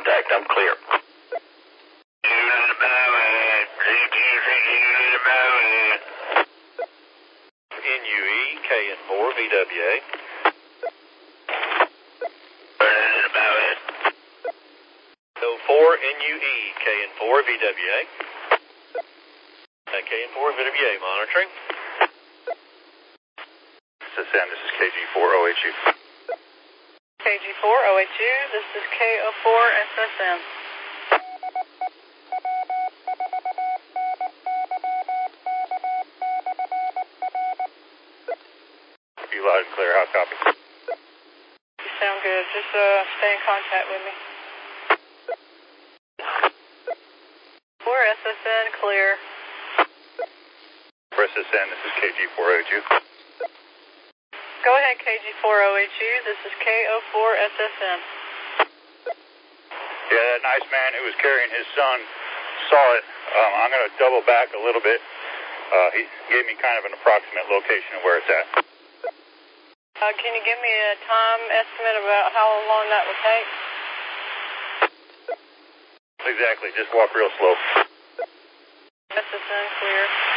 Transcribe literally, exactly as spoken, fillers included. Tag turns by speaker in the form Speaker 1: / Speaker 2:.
Speaker 1: contact. I'm clear.
Speaker 2: N U E, K N four, V W A. So four N U E, K N four, V W A. Uh, K N four, V W A monitoring.
Speaker 3: S S N, this is K G four O H U.
Speaker 4: K G four O H U, this is K O four S S N.
Speaker 3: You loud and clear, how copy?
Speaker 4: You sound good. Just uh, stay in contact with me. four S S N, clear.
Speaker 3: For S S N, this is K G four O H U.
Speaker 4: Go ahead, K G four O H U, this is K O four S S N.
Speaker 3: Yeah, that nice man who was carrying his son saw it. Um, I'm going to double back a little bit. Uh, he gave me kind of an approximate location of where it's at.
Speaker 4: Uh, can you give me a time estimate about how long that would take?
Speaker 3: Exactly, just walk real slow.
Speaker 4: S S N, clear.